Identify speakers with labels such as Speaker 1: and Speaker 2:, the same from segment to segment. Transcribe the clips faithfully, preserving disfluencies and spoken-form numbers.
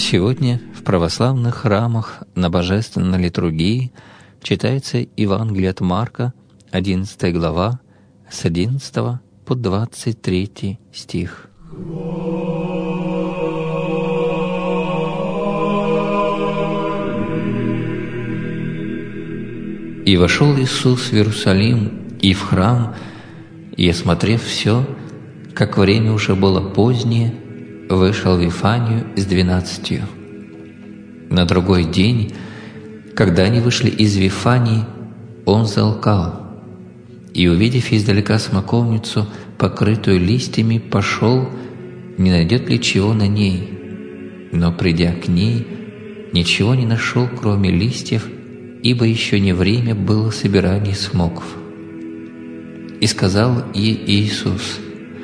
Speaker 1: Сегодня в православных храмах на божественной литургии читается Евангелие от Марка, одиннадцатая глава, с одиннадцатого по двадцать третий стих. «И вошел Иисус в Иерусалим и в храм, и, осмотрев все, как время уже было позднее, вышел в Вифанию с двенадцатью. На другой день, когда они вышли из Вифании, он залкал, и, увидев издалека смоковницу, покрытую листьями, пошел, не найдет ли чего на ней. Но, придя к ней, ничего не нашел, кроме листьев, ибо еще не время было собирания смоков. И сказал ей Иисус: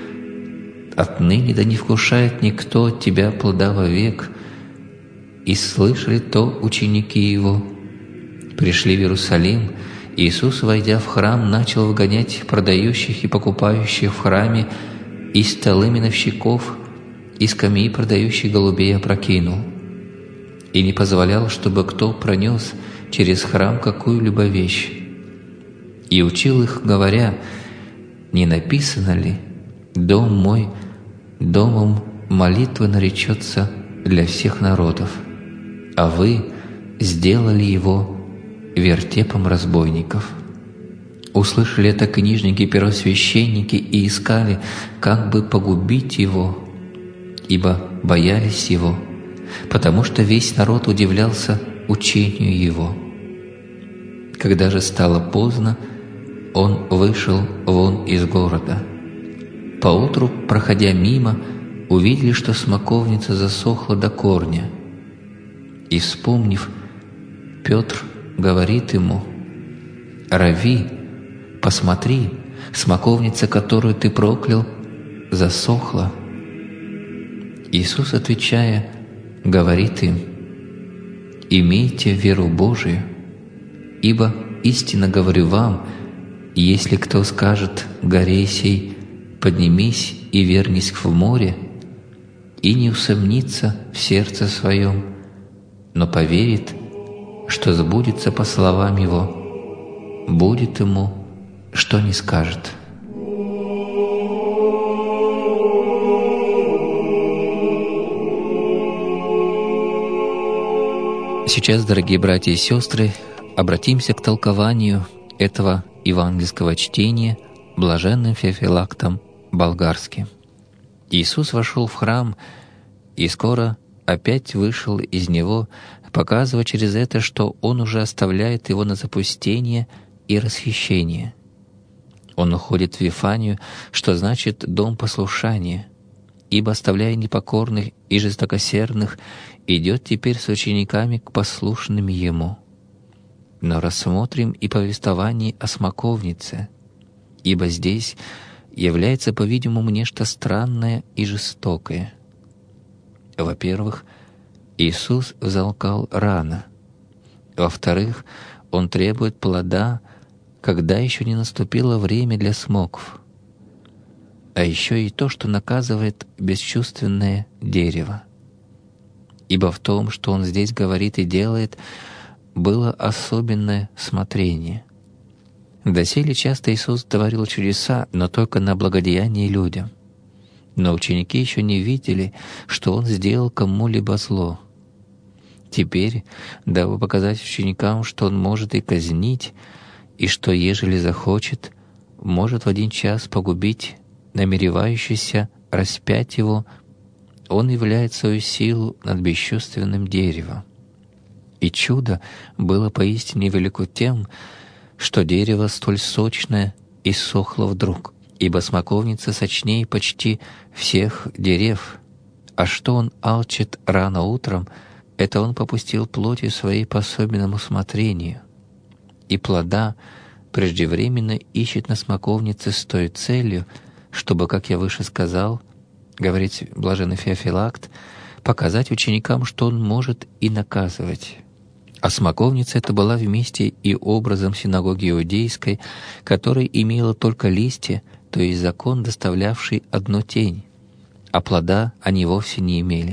Speaker 1: «Отныне да не вкушает никто от тебя плода вовек». И слышали то ученики Его. Пришли в Иерусалим, Иисус, войдя в храм, начал выгонять продающих и покупающих в храме, и столы миновщиков, и скамьи продающих голубей опрокинул, и не позволял, чтобы кто пронес через храм какую-либо вещь. И учил их, говоря: «Не написано ли: дом мой домом молитвы наречется для всех народов, а вы сделали его вертепом разбойников». Услышали это книжники и первосвященники и искали, как бы погубить его, ибо боялись его, потому что весь народ удивлялся учению его. Когда же стало поздно, он вышел вон из города. Поутру, проходя мимо, увидели, что смоковница засохла до корня. И, вспомнив, Петр говорит ему: «Рави, посмотри, смоковница, которую ты проклял, засохла». Иисус, отвечая, говорит им: «Имейте веру Божию, ибо истинно говорю вам, если кто скажет горе сей: поднимись и вернись в море, и не усомнится в сердце своем, но поверит, что сбудется по словам его, будет ему, что не скажет». Сейчас, дорогие братья и сестры, обратимся к толкованию этого евангельского чтения блаженным Феофилактом Болгарским. Иисус вошел в храм и скоро опять вышел из него, показывая через это, что Он уже оставляет его на запустение и расхищение. Он уходит в Вифанию, что значит «дом послушания», ибо, оставляя непокорных и жестокосердных, идет теперь с учениками к послушным Ему. Но рассмотрим и повествование о смоковнице, ибо здесь является, по-видимому, нечто странное и жестокое. Во-первых, Иисус взалкал рано. Во-вторых, Он требует плода, когда еще не наступило время для смоков. А еще и то, что наказывает бесчувственное дерево. Ибо в том, что Он здесь говорит и делает, было особенное смотрение. Доселе часто Иисус творил чудеса, но только на благодеяние людям. Но ученики еще не видели, что Он сделал кому-либо зло. Теперь, дабы показать ученикам, что Он может и казнить, и что, ежели захочет, может в один час погубить намеревающийся распять Его, Он являет свою силу над бесчувственным деревом. И чудо было поистине велико тем, что дерево столь сочное иссохло вдруг, ибо смоковница сочнее почти всех дерев. А что Он алчит рано утром, это Он попустил плотью своей по особенному смотрению. И плода преждевременно ищет на смоковнице с той целью, чтобы, как я выше сказал, говорит блаженный Феофилакт, показать ученикам, что Он может и наказывать. А смоковница эта была вместе и образом синагоги иудейской, которая имела только листья, то есть закон, доставлявший одну тень, а плода они вовсе не имели.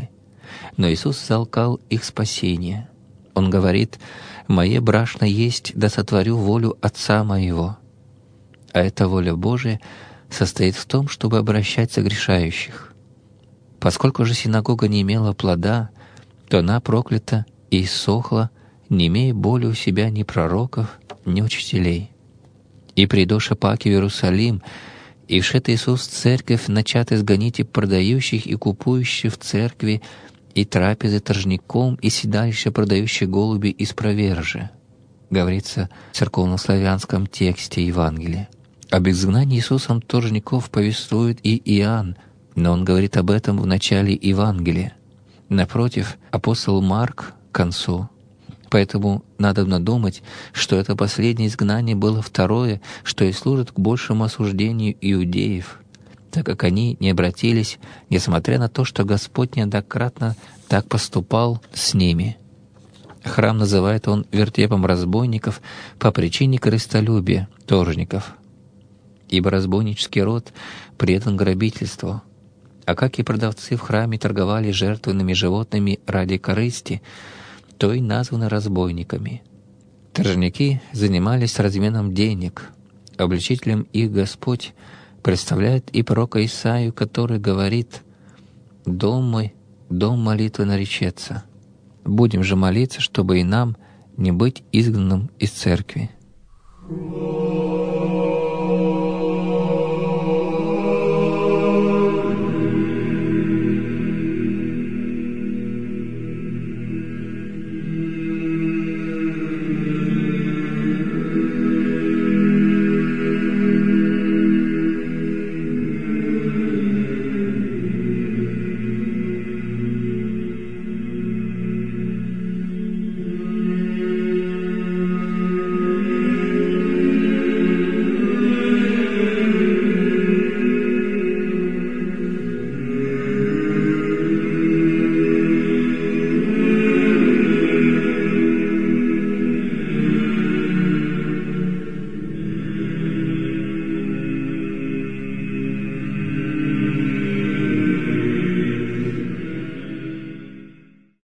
Speaker 1: но Иисус залкал их спасение. Он говорит: «Мое брашно есть, да сотворю волю Отца Моего». А эта воля Божия состоит в том, чтобы обращать согрешающих. Поскольку же синагога не имела плода, то она проклята и иссохла, не имея более у себя ни пророков, ни учителей. И придоша паки в Иерусалим, и вшед Иисус в церковь, начат изгонить и продающих, и купующих в церкви, и трапезы торжником, и седалище продающие голуби из провержи. Говорится в церковнославянском тексте Евангелия. Об изгнании Иисусом торжников повествует и Иоанн, но он говорит об этом в начале Евангелия. Напротив, апостол Марк к концу. Поэтому надобно думать, что это последнее изгнание было второе, что и служит к большему осуждению иудеев, так как они не обратились, несмотря на то, что Господь неоднократно так поступал с ними. Храм называет он вертепом разбойников по причине корыстолюбия торжников, ибо разбойнический род предан грабительству. А как и продавцы в храме торговали жертвенными животными ради корысти, то и названы разбойниками. Торжники занимались разменом денег. Обличителем их Господь представляет и пророка Исаию, который говорит: «Дом мой, дом молитвы наречется». Будем же молиться, чтобы и нам не быть изгнанным из церкви.